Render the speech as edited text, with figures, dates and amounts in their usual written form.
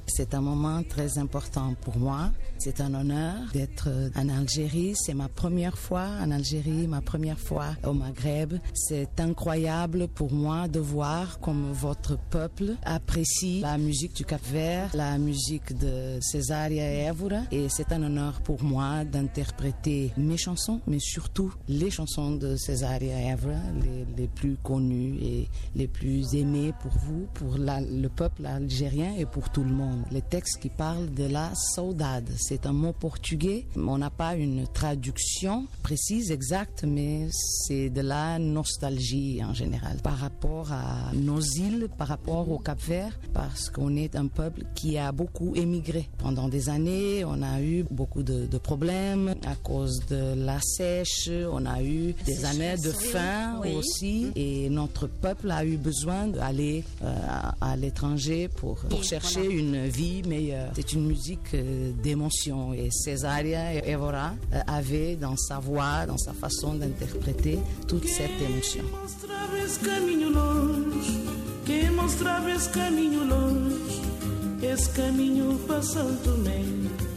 C'est un moment très important pour moi. C'est un honneur d'être en Algérie. C'est ma première fois en Algérie, ma première fois au Maghreb. C'est incroyable pour moi de voir comme votre peuple apprécie la musique du Cap-Vert, la musique de Cesaria Évora. Et c'est un honneur pour moi d'interpréter mes chansons, mais surtout les chansons de Cesaria Évora, les plus connues et les plus aimées pour vous, pour le peuple algérien et pour tout le monde. Les textes qui parlent de la saudade, c'est un mot portugais. On n'a pas une traduction précise, exacte, mais c'est de la nostalgie en général par rapport à nos îles, par rapport au Cap-Vert, parce qu'on est un peuple qui a beaucoup émigré. Pendant des années, on a eu beaucoup de problèmes à cause de la sèche, on a eu des années de faim aussi, et notre peuple a eu besoin d'aller à l'étranger pour chercher une vie meilleure. C'est une musique d'émotion, et Cesaria Évora avait dans sa voix, dans sa façon d'interpréter toute cette émotion. Quem mostrava esse caminho longe, esse caminho para Santo Tomé.